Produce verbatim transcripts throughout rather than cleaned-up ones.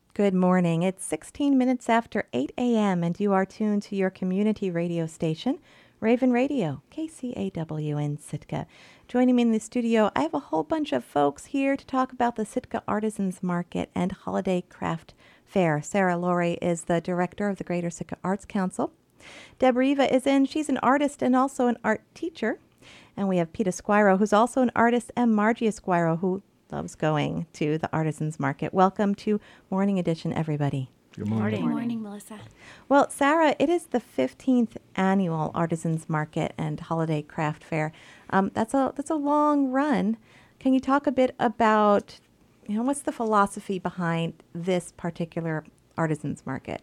Good morning. It's sixteen minutes after eight a.m. and you are tuned to your community radio station, Raven Radio, K C A W in Sitka. Joining me in the studio, I have a whole bunch of folks here to talk about the Sitka Artisans Market and Holiday Craft Fair. Sarah Laurie is the director of the Greater Sitka Arts Council. Deb Riva is in. She's an artist and also an art teacher. And we have Pete Esquiro, who's also an artist, and Margie Esquiro, who loves going to the Artisans Market. Welcome to Morning Edition, everybody. Good morning. Good morning, Melissa. Well, Sarah, it is the fifteenth annual Artisans Market and Holiday Craft Fair. Um, that's a that's a long run. Can you talk a bit about, you know, what's the philosophy behind this particular Artisans Market?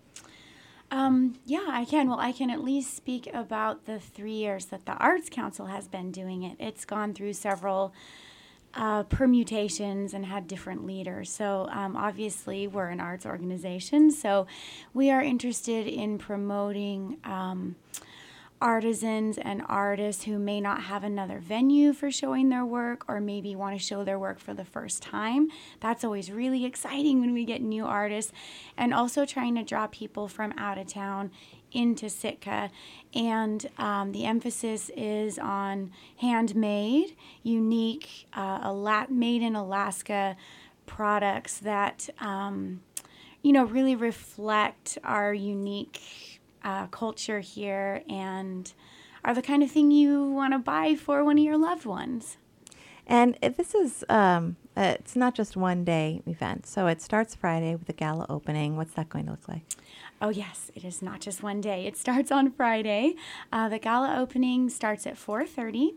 Um, yeah, I can. Well, I can at least speak about the three years that the Arts Council has been doing it. It's gone through several Uh, permutations and had different leaders. So um, obviously we're an arts organization, so we are interested in promoting um, artisans and artists who may not have another venue for showing their work or maybe want to show their work for the first time. That's always really exciting when we get new artists, and also trying to draw people from out of town into Sitka. And um, the emphasis is on handmade, unique, uh, Ala- made in Alaska products that, um, you know, really reflect our unique uh, culture here and are the kind of thing you want to buy for one of your loved ones. And this is, um, uh, it's not just one day event. So it starts Friday with the gala opening. What's that going to look like? Oh, yes, it is not just one day. It starts on Friday. Uh, the gala opening starts at four thirty,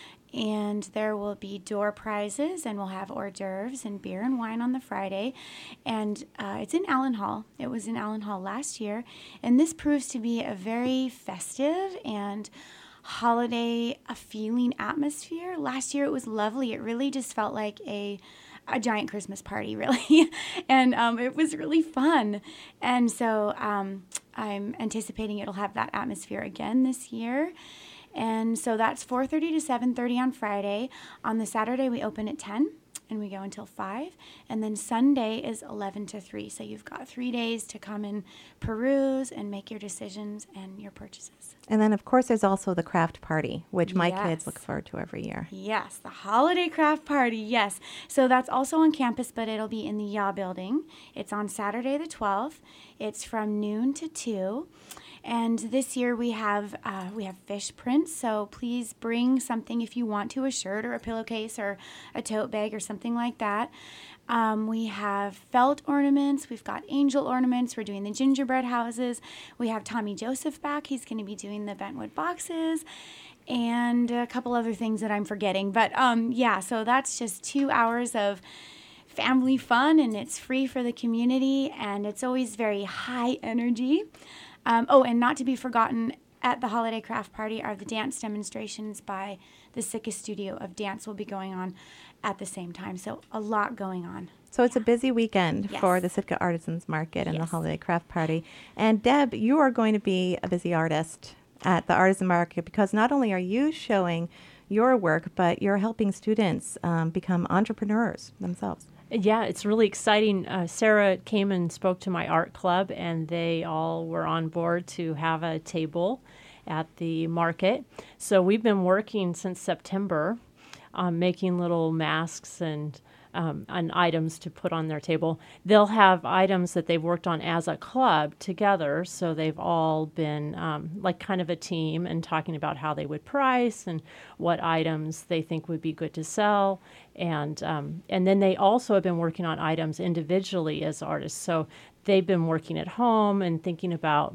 and there will be door prizes, and we'll have hors d'oeuvres and beer and wine on the Friday. And uh, it's in Allen Hall. It was in Allen Hall last year, and this proves to be a very festive and holiday a feeling atmosphere. Last year it was lovely. It really just felt like a a giant Christmas party, really. and um, it was really fun. And so um, I'm anticipating it'll have that atmosphere again this year. And so that's four thirty to seven thirty on Friday. On the Saturday, we open at ten. And we go until five. And then Sunday is eleven to three. So you've got three days to come and peruse and make your decisions and your purchases. And then, of course, there's also the craft party, which my Yes. kids look forward to every year. Yes, the holiday craft party, yes. So that's also on campus, but it'll be in the Yaw building. It's on Saturday the twelfth. It's from noon to two. And this year we have uh, we have fish prints, so please bring something if you want to, a shirt or a pillowcase or a tote bag or something like that. Um, we have felt ornaments. We've got angel ornaments. We're doing the gingerbread houses. We have Tommy Joseph back. He's going to be doing the bentwood boxes and a couple other things that I'm forgetting. But um, yeah, so that's just two hours of family fun, and it's free for the community, and it's always very high energy. Um, oh, and not to be forgotten, at the Holiday Craft Party are the dance demonstrations by the Sitka Studio of Dance will be going on at the same time. So a lot going on. So it's a busy weekend Yes. for the Sitka Artisans Market and the Yes. Holiday Craft Party. And Deb, you are going to be a busy artist at the Artisan Market because not only are you showing your work, but you're helping students um, become entrepreneurs themselves. Yeah, it's really exciting. Uh, Sarah came and spoke to my art club, and they all were on board to have a table at the market. So we've been working since September on making little masks and um, and items to put on their table. They'll have items that they've worked on as a club together, so they've all been um, like kind of a team and talking about how they would price and what items they think would be good to sell. And um, and then they also have been working on items individually as artists. So they've been working at home and thinking about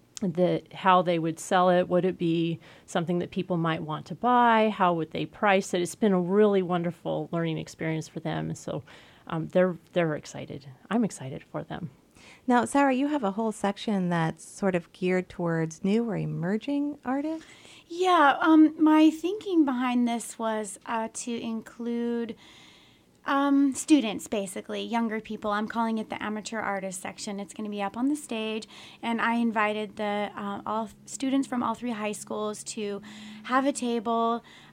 the how they would sell it. Would it be something that people might want to buy? How would they price it? It's been a really wonderful learning experience for them. So um, they're they're excited. I'm excited for them. Now, Sarah, you have a whole section that's sort of geared towards new or emerging artists. Yeah, um, my thinking behind this was uh, to include um, students, basically, younger people. I'm calling it the amateur artist section. It's going to be up on the stage, and I invited the uh, all students from all three high schools to have a table,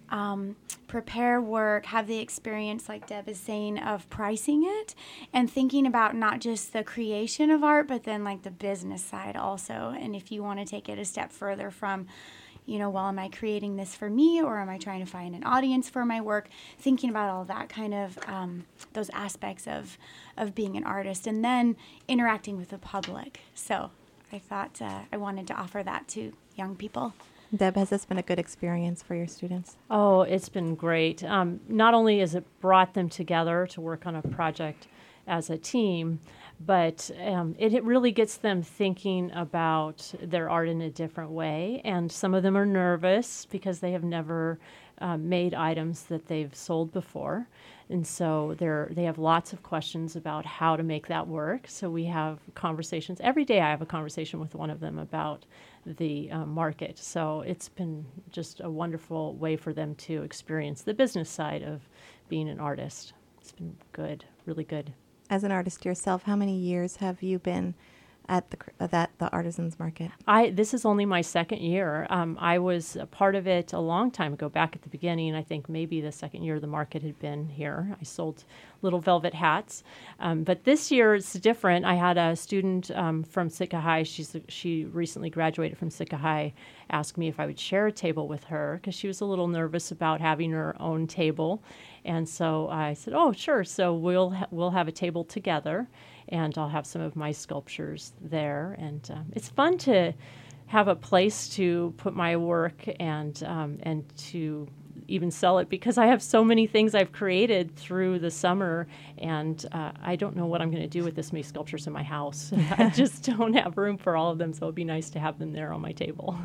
um, prepare work, have the experience, like Deb is saying, of pricing it and thinking about not just the creation of art, but then like the business side also. And if you want to take it a step further from, you know, well, am I creating this for me or am I trying to find an audience for my work? Thinking about all that kind of, um, those aspects of, of being an artist and then interacting with the public. So I thought uh, I wanted to offer that to young people. Deb, has this been a good experience for your students? Oh, it's been great. Um, not only has it brought them together to work on a project as a team, but um, it, it really gets them thinking about their art in a different way. And some of them are nervous because they have never uh, made items that they've sold before. And so they're, they have lots of questions about how to make that work. So we have conversations. Every day I have a conversation with one of them about the uh, market. So it's been just a wonderful way for them to experience the business side of being an artist. It's been good, really good. As an artist yourself, how many years have you been at the uh, that the Artisans Market? I this is only my second year. Um, I was a part of it a long time ago, back at the beginning. I think maybe the second year the market had been here. I sold little velvet hats, um, but this year it's different. I had a student um, from Sitka High. She's she recently graduated from Sitka High. Ask me if I would share a table with her because she was a little nervous about having her own table, and so I said, "Oh, sure." So we'll ha- we'll have a table together. And I'll have some of my sculptures there. And um, it's fun to have a place to put my work and um, and to even sell it because I have so many things I've created through the summer. And uh, I don't know what I'm going to do with this many sculptures in my house. I just don't have room for all of them. So it'd be nice to have them there on my table.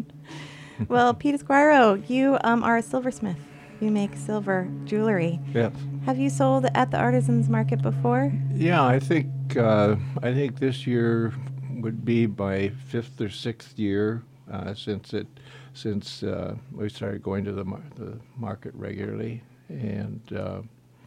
Well, Pete Esquiro, you um, are a silversmith. You make silver jewelry. Yes. Have you sold at the Artisans Market before? Yeah, I think uh, I think this year would be my fifth or sixth year uh, since it since uh, we started going to the mar- the market regularly, and uh,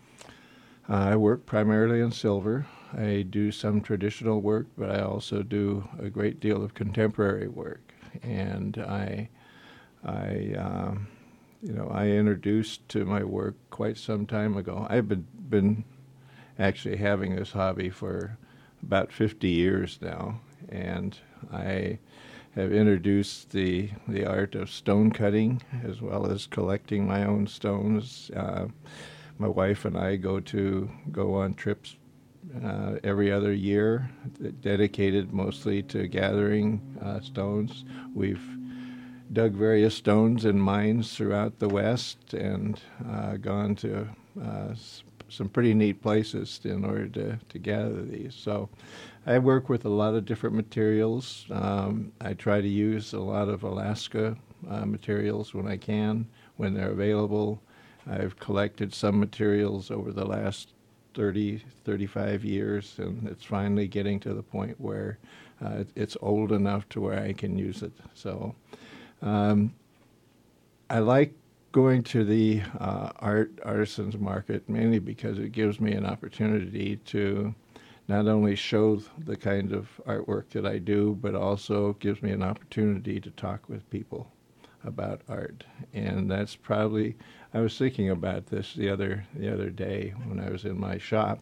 I work primarily in silver. I do some traditional work, but I also do a great deal of contemporary work, and I I. Um, You know, I introduced to my work quite some time ago. I've been been actually having this hobby for about fifty years now, and I have introduced the the art of stone cutting as well as collecting my own stones. Uh, my wife and I go to go on trips uh, every other year, dedicated mostly to gathering uh, stones. We've dug various stones in mines throughout the West and uh, gone to uh, s- some pretty neat places in order to, to gather these. So I work with a lot of different materials. Um, I try to use a lot of Alaska uh, materials when I can, when they're available. I've collected some materials over the last thirty, thirty-five years, and it's finally getting to the point where uh, it's old enough to where I can use it. So Um, I like going to the uh, art artisans market mainly because it gives me an opportunity to not only show the kind of artwork that I do, but also gives me an opportunity to talk with people about art. And that's probably, I was thinking about this the other the other day when I was in my shop.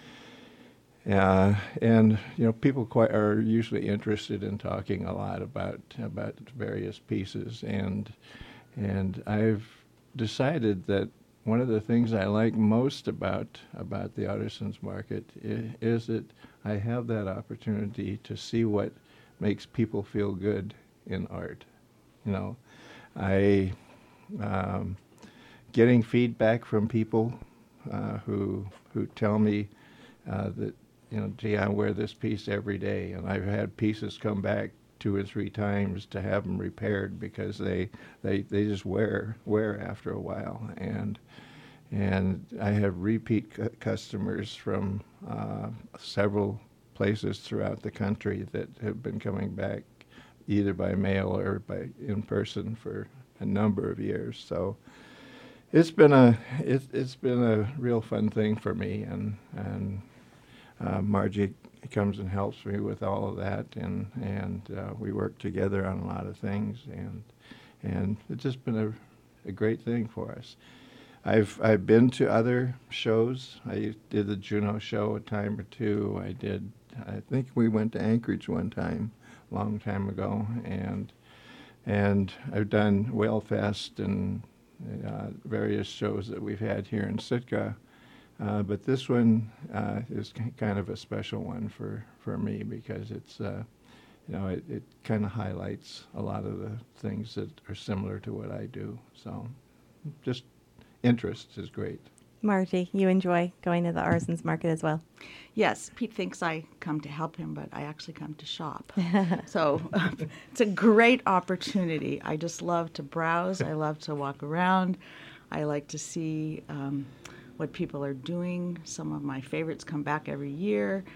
Uh, and you know, people quite are usually interested in talking a lot about about various pieces, and and I've decided that one of the things I like most about about the Artisans Market is, is that I have that opportunity to see what makes people feel good in art. You know, I um, getting feedback from people uh, who who tell me uh, that. You know, gee, I wear this piece every day, and I've had pieces come back two or three times to have them repaired because they they, they just wear wear after a while, and and I have repeat cu- customers from uh, several places throughout the country that have been coming back either by mail or by in person for a number of years. So it's been a it's it's been a real fun thing for me, and and. Uh, Margie comes and helps me with all of that, and and uh, we work together on a lot of things, and and it's just been a a great thing for us. I've I've been to other shows. I did the Juneau show a time or two. I did. I think we went to Anchorage one time, a long time ago, and and I've done Whalefest and uh, various shows that we've had here in Sitka. Uh, but this one uh, is k- kind of a special one for, for me because it's, uh, you know, it, it kind of highlights a lot of the things that are similar to what I do. So just interest is great. Margie, you enjoy going to the Artisans Market as well? Yes, Pete thinks I come to help him, but I actually come to shop. So uh, it's a great opportunity. I just love to browse. I love to walk around. I like to see um, what people are doing. Some of my favorites come back every year.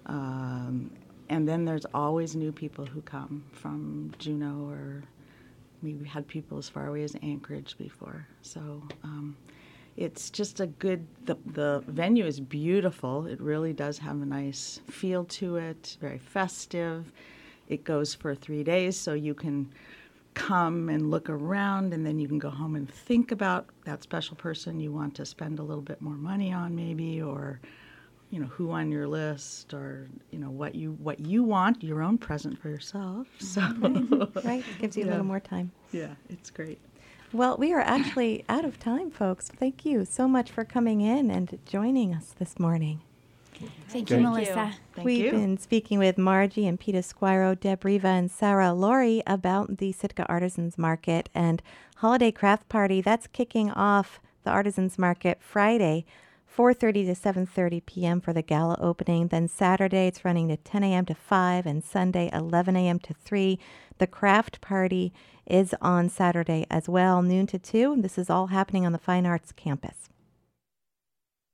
Um, and then there's always new people who come from Juneau, or maybe had people as far away as Anchorage before. So um, it's just a good, the, the venue is beautiful. It really does have a nice feel to it, very festive. It goes for three days, so you can come and look around, and then you can go home and think about that special person you want to spend a little bit more money on maybe, or, you know, who on your list, or, you know, what you what you want, your own present for yourself. So Right, gives you Yeah. a little more time. yeah, it's great. Well, we are actually out of time, folks. Thank you so much for coming in and joining us this morning. Thank Thank you, you. Melissa. Thank We've you. been speaking with Margie and Pete Esquiro, Deb Riva, and Sarah Laurie about the Sitka Artisans Market and Holiday Craft Party. That's kicking off the Artisans Market Friday, four thirty to seven thirty p.m. for the gala opening. Then Saturday, it's running to ten a.m. to five, and Sunday, eleven a.m. to three. The craft party is on Saturday as well, noon to two. This is all happening on the Fine Arts campus.